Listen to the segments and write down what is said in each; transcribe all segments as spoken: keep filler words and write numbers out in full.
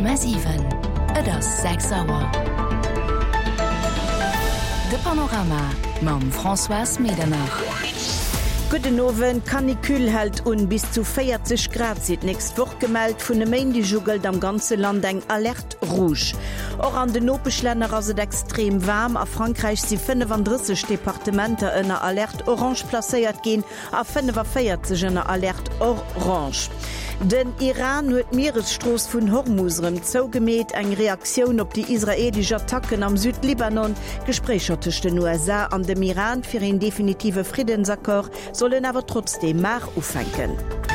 Komma sieben. Et ass sechs Auer. De Panorama mam François Medernach. Guten Abend, Kanikül hält un bis zu vierzig Grad sieht nächst Woche gemeldet vun de Maindi Jugel am ganze Land eng Alert Rouge. Auch an den Nopeschländer as extrem warm. A Frankreich sie fünfunddreißig Departementer ënner Alert Orange placéiert gin, a fünfundvierzig ënner Alert Orange. Den Iran huet Meeresstroß vun Hormuzrem zougemet eng Reaktion op die israelische Attacken am Südlibanon. Gesprächer zwischen den U S A an dem Iran für een definitive Friedensakkord sollen aber trotzdem mar ufenken.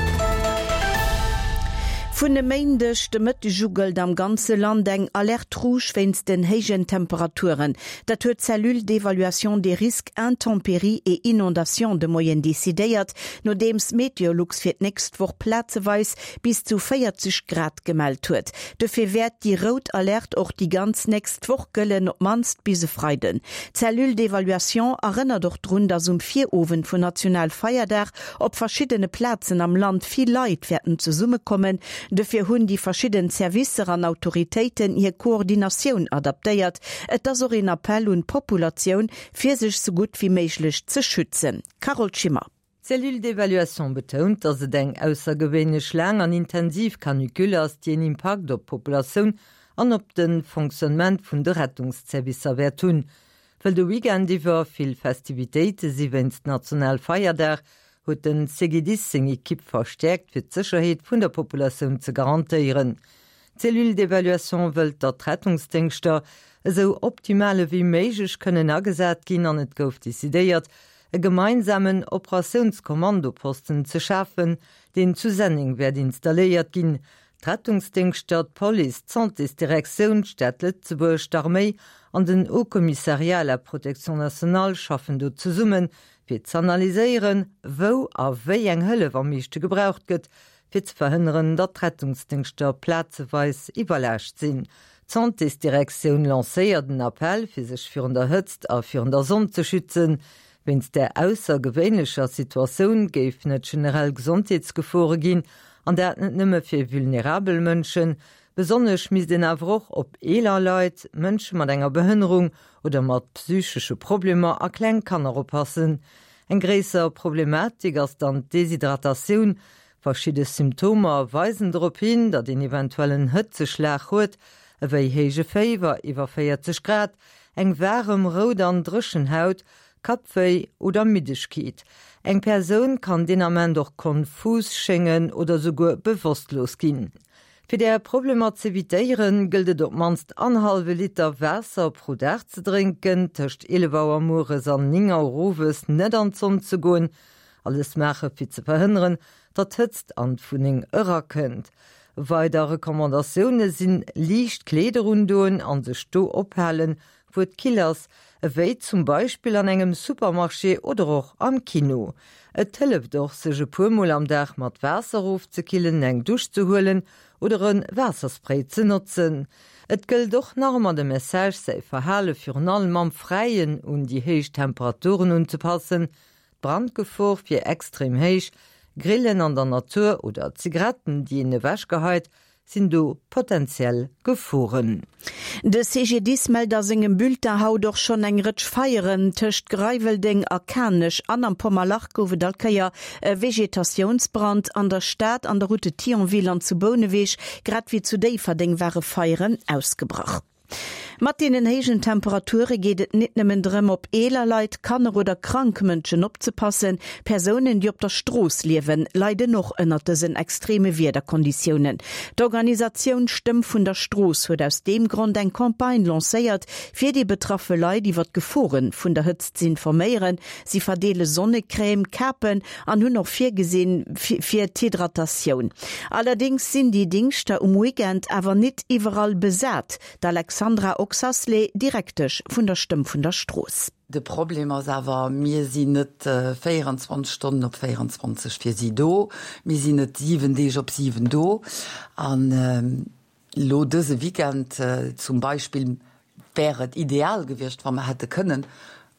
Vun de Meindech de Mëtte Jugel am ganze Land eng Alert Rouge wennns den hégen Temperaturen. Dat huet Cellule d'Evaluation des Risques Intempéries et Inondation de Moyen décidéiert, no dems Meteorlux fir nächst woch Plazeweis bis zu vierzig Grad gemeldt huet. Defir werd die Rot Alert och die ganz nächst woch gëllen op manst bise Freiden. Cellule d'Evaluation erinnert doch run, dass um vier Owen vu Nationalfeierdach op verschiedene Plätzen am Land viel Leiit werden zu Summe kommen. Defir hunn die verschiedenen Servicer an Autoritäten ihr Koordination adaptéiert, et as in Appell und Population fir sich so gut wie méiglech ze schützen. Carol Schimmer. Cellule d'Evaluation betont, dass se eng aussergewwenech lang an intensiv Kanikül ass die en Impact op Populationun an op den Funktionament vun de Rettungsservicer wer tun. Well de Weekend iwwer vill Festivitéite siwenst Nationalfeierdach huet den Segedissing-Ekipp verstärkt fir d'Sicherheet vun der Populationun ze garantiieren. Cellule d'Evaluation wëlt dat Rettungsdenkster eso optimale wie méigich kënnen agesat ginn an et gouf desideiert, e gemeinsamen Operationskommandoposten ze schaffen, den zu Sending werd installéiert ginn. Rettungsdenkster, Police, Santisdirektion, Städtlet, Zewurcht, Armee an den O-Kommissariat der Protection Nationale schaffen do zu summen, fir zu analyseieren, wo a wéi eng Hëlle am meeschte gebraucht gëtt, fir zu verhindern, dat Rettungsdenkster plazeweis iwwerlächt sinn. Santisdirektion lacéiert den Appell fir sech fir der Hëtzt a fir der Sonn zu schützen. Wenns der aussergewéinlecher Situationun géif net generell Gesundheitsgefore ginn, an der net nëmme fir vulnerabel Mënschen, besonnech mis den Avroch op eler Leiit, Mënsche mat enger Behënnerung oder mat psychsche Probleme a Kleinkanner oppassen. Eng gréser Problematik ass dann Deshydratatioun, verschiedene Symptome weisen dorop hin, dat den eventuellen Hëtzeschlag huet, ewéi héige Féiwer iwwer vierzig Grad, eng wärem Rot an drschen Haut, Kapfei oder Middechkiet. Eng Person kann den Amment doch konfus schenngen oder sogar bewusstlos gehen. Für der Probleme zu eviieren gilt op manst anhalbe Liter Wasser pro Tag zu trinken, töcht elevouer Mores an Ninger Roves net an Sonn zu gehen, alles mache für zu verhindern, dat hützt an Funing irrer könnt. Weitere Rekommandationen sind liicht Klederundoen an se Sto ophellen, wo d Killers ewéi zum Beispiel an engem Supermarché oder auch am Kino. Et hëlleft doch sege puermol am Dach mat Wässerruf ze killen, eng durchzuholen oder een Wässerspray ze nutzen. Et gëll doch normal de Message sei verhale fir allem am Freien und die heich Temperaturen unzupassen, Brandgefahr fir extrem heich, Grillen an der Natur oder Zigaretten, die in de Wäsch geheit, sind du potenziell geforen. De C G dix melder segem Bulletin haut doch schon eng Rëtsch feieren töcht Greivelding erkanisch an am Pommerlach gowe Dalkeier e Vegetationsbrand an der Stadt an der Route Thionville an zu Bonewech grad wie zu Deiferding wäre feieren ausgebracht. Mat den hegen Temperature gehtt net nemmmen drem op eler Leiit, Kanner oder Krankmënschen opzepassen, Personen, die op der Stroos liewen, leide noch ënnertesinn extreme Wederkonditionen. D'Organisation Stimm vun der Stroos huet aus dem Grund eng Kampagne lacéiert fir die betraffe Lei, die wat geforen vun der Hëtzt ze informéieren, sie verdeele Sonnecreme, Kapen an hun noch fir gesinn fir Hydratation. Allerdings sind die Dingster um Weekend awer net iwwerall besat, d'Alexandra Oxasle direktech vun der Stimm vun der Stroos. De Problem is awer mir sinn net äh, vierundzwanzig Stunden op vierundzwanzig fir si do, mir sinn net sieben Deeg op sieben do an ähm, lo dëse Weekend äh, zum Beispiel wäret ideal gewircht, wann man hätte können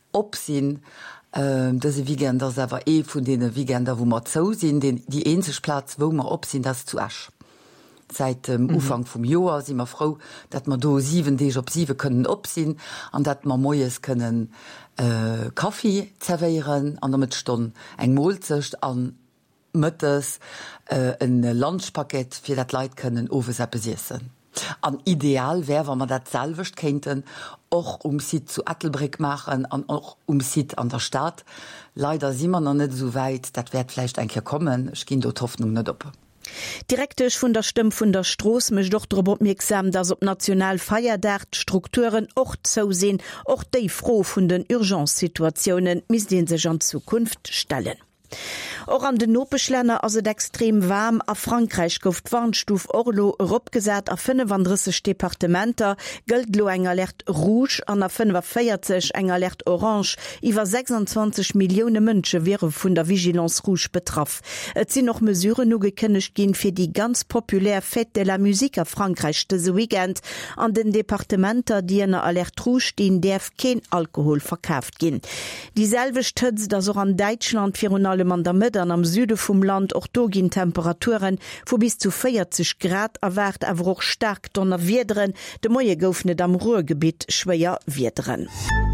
opsinn äh, dëse Weekend ass awer e vun dee Weekender, wo mat zou sinn, die eenzeg Platz wo man opsinn das zu asch. seit dem ähm, mhm. Ufang vom Joar si immer froh, dat man do sieben Dech op sieben können opsinn, an dat man moes können äh, Kaffee zerveieren, an damit Stunden eng Molzecht an Mëttes äh, ein Lunchpaket fir dat Leiit können over besiessen. An ideal wär, wann man dat selwicht kennten, och um si zu Ethelbrick machen, an och um si an der Stadt. Leider si man noch net so weit, dat werd vielleicht einkehr kommen. Ich gin dort Hoffnung net op. Direktech vun der Stimme vun der Stroos mech doch drüber mirksam, dass op national Feierdacht Strukturen och zo sinn, och déi froh vun den Urgenzsituationen mis den sech an Zukunft stellen. Auch an den Nopeschlenner as et extrem warm a Frankreich gouft Warnstuf Orlo opgesat a fünfunddreißig Departementer gëlt lo eng Alert Rouge an a fünfundvierzig eng Alert Orange iwwer sechsundzwanzig Millionen Mënsche wäre vun der Vigilance Rouge betraff. Et sinn noch Mesure no gekënnecht gin fir die ganz populär Fête de la Musique a Frankreich de weekend an den Departementer, die en Alert Rouge den derf kein Alkohol verkauft gin. Dieselbe stëtz dat so an Deutschland vir allem an der Mitte am Süde vom Land auch dogin Temperaturen wo bis zu vierzig Grad erwart awer auch stark donner Wiederen, de Moie goufnet am Ruhrgebiet schwéier Wiederen.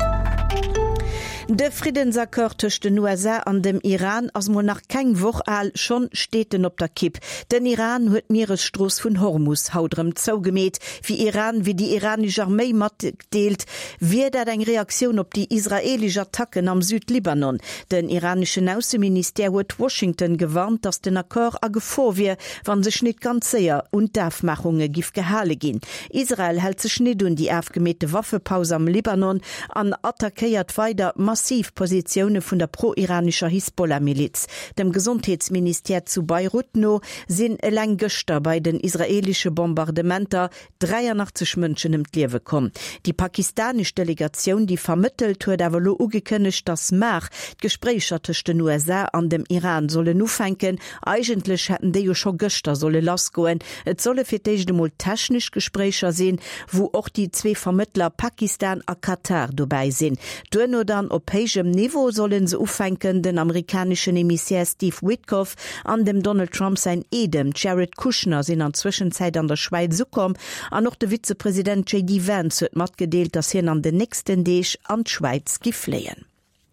De Friedensakkord zwischen den U S A an dem Iran as mo nach keng woch all schon steten op der Kipp. Den Iran huet Meeresstroß vun Hormus haudrem zougemet, wie Iran wie die iranische Armee mat deelt, wie dat eng Reaktion op die israelische Attacken am Südlibanon. Den iranischen Außenminister huet Washington gewarnt, dass den Akkor a gefo wie, wann sech net ganz séier und Dafmachunge gif gehale gin. Israel hält sech net un die aufgemete Waffepause am Libanon an attackiert weiter massiv Positionen vun der pro-iranischer Hisbollah-Miliz. Dem Gesundheitsminister zu Beirut no sinn eleng Göster bei den israelische Bombardementer dreiundachtzig Mënschen im Liewe kom. Die pakistanische Delegation, die vermittelt huet awer lo ugekënnecht das Mach Gesprächer zwischen den U S A an dem Iran solle nu fenken. Eigentlich hätten de jo schon Göster solle las goen. Et solle fir demol technisch Gesprächer sinn, wo auch die zwei Vermittler Pakistan a Katar dabei sinn. Duno dann op hegem Niveau sollen se ufenken den amerikanischen Emissär Steve Witkoff an dem Donald Trump sein Edem Jared Kushner sind an Zwischenzeit an der Schweiz zukom, an noch der Vizepräsident J D Vance huet mat gedeelt, dass hin an den nächsten Deeg an Schweiz gifleien.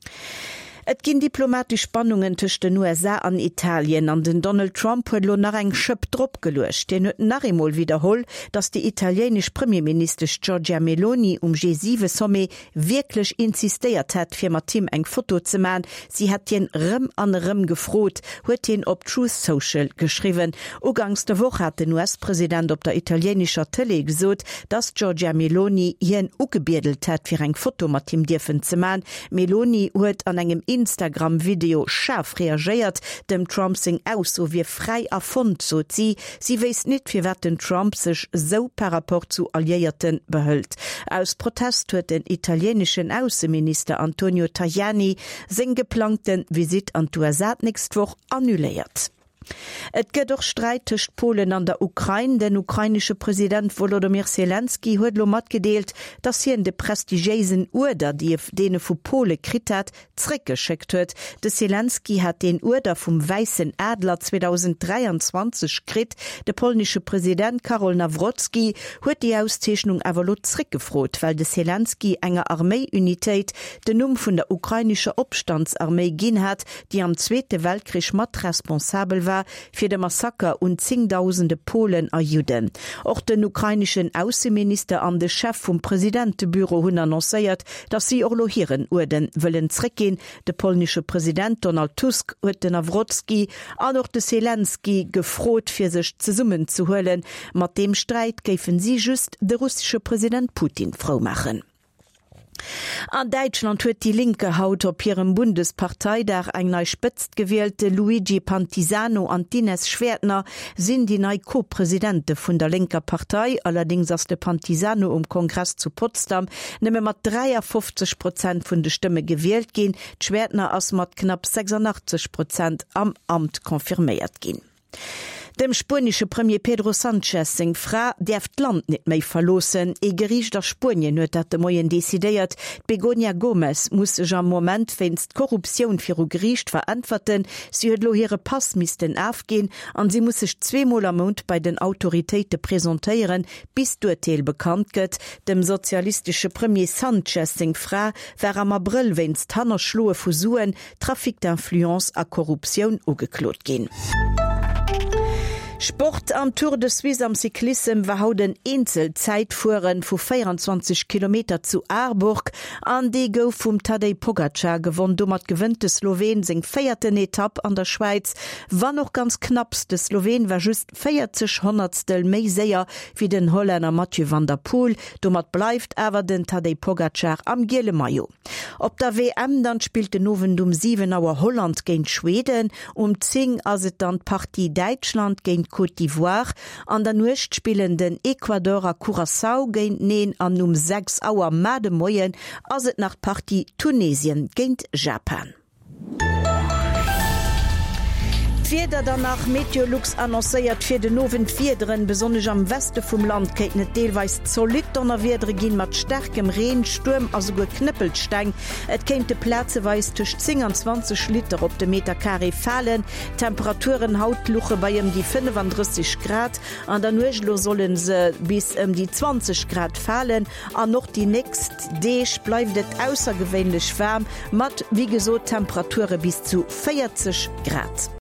Et ginn diplomatisch Spannungen zwischen den U S A an Italien an den Donald Trump huet lo nach eng Schëpp drop geluecht. Den huet nachemol wiederholl, dass die italienisch Premierminister Giorgia Meloni um G sieben Somme wirklich insistiert hat, fir mat Team eng Foto ze machen. Sie hat den Rëm an Rëm gefrot, huet den op Truth Social geschrieben. Ugangs der Woche hat den U S-Präsident op der italienischer Tele gesot, dass Giorgia Meloni hien ugebierdelt hat, fir eng Foto mat Team dirfen ze machen. Meloni huet an engem Instagram-Video scharf reagiert, dem Trump sing aus, so wie frei erfund, so sie. Sie weiss nicht, wie wat den Trump sich so per rapport zu Alliierten behält. Aus Protest huet den italienischen Außenminister Antonio Tajani sing geplanten Visit an die U S A nächste Woche annulliert. Et gëtt doch Streit tëcht Polen an der Ukraine. Den ukrainische Präsident Volodymyr Zelensky huet lo mat gedeelt, dass hien de prestigéisen Urder, die dee vu Pole krit hat, zréckgeschickt huet. De Zelensky hat den Urder vum Weißen Adler zweitausenddreiundzwanzig krit. De polnische Präsident Karol Nawrocki huet die Auszeichnung awer lo zréckgefrot, weil de Zelensky enger Armeeunitéit den Numm vun der ukrainischer Obstandsarmee ginn hat, die am Zweite Weltkrieg mat responsabel war fir de Massaker und zingtausende Polen a Juden. Auch den ukrainischen Außenminister an de Chef vom Präsidentebüro hun annoncéiert, dass sie orlohieren Urden wollen zreckgehen. De polnische Präsident Donald Tusk huet den Nawrocki an noch de Zelensky gefrot fir sech ze summen zu höllen. Mat dem Streit géfen sie just de russische Präsident Putin frau machen. An Deutschland huet die Linke haut op ihrem Bundesparteidach eng neu spëtzt gewählte Luigi Pantisano an Dines Schwertner sind die neu Co-Präsidente vun der linker Partei, allerdings ass de Pantisano um Kongress zu Potsdam nimme mat dreiundfünfzig Prozent vun de Stimme gewählt gin, Schwertner ass mat knapp sechsundachtzig Prozent am Amt konfirmiert gin. Dem spanische Premier Pedro Sanchez seg Fra derft Land net méi verlosen, e Gericht der Spien huet dat de Moien desideiert. Begonia Gomez muss sech am Moment fenst Korruption fir o Gericht verantworten, sie huet lo here Passmisten afgehen, an sie muss sech zweemal am Mond bei den Autoritéite präsentéieren, bis d'Urteil bekannt gëtt. Dem sozialistische Premier Sanchez seg Fra wär am April wennst hanner schloe Fusuen, Trafik d'Influence a Korruption ugeklot gin. Sport am Tour de Suisse am Cyclism war hauden Einzelzeitfuhren vu vierundzwanzig Kilometer zu Aarburg an de go vum Tadej Pogacar gewonnen dummert gewënnte Slowen seg feierten Etapp an der Schweiz war noch ganz knapps. De Slowen war just vierzig Hundertstel méi séier wie den Holländer Mathieu van der Poel, dummert bleibt awer den Tadej Pogacar am Giele Mayo. Op der W M dann spielte nowen um sieben Auer Holland géint Schweden, um zing as et dann Partie Deutschland géint Côte d'Ivoire, an der Nuecht spielen den Ecuadorer Curaçao géint neen an um sechs Auer Made Moien as et nach Partie Tunesien géint Japan. Vider danach Meteorlux annoncéiert fir den nowen Vierderen besonnech am Weste vum Land kéit net deelweis zolid annner Wierdre ginn mat sterkem Reen, Sturm as go knippelt steng. Et kéint de Plätzeweis tuch zwanzig Liter op de Meter Carré fallen. Temperaturen hautluche beiem die fünfunddreißig Grad, an der Nuechlo sollen se bis um die zwanzig Grad fallen, an noch die nächst Deeg bleibt et aussergewöhnlich wärm, mat wie gesot Temperature bis zu vierzig Grad.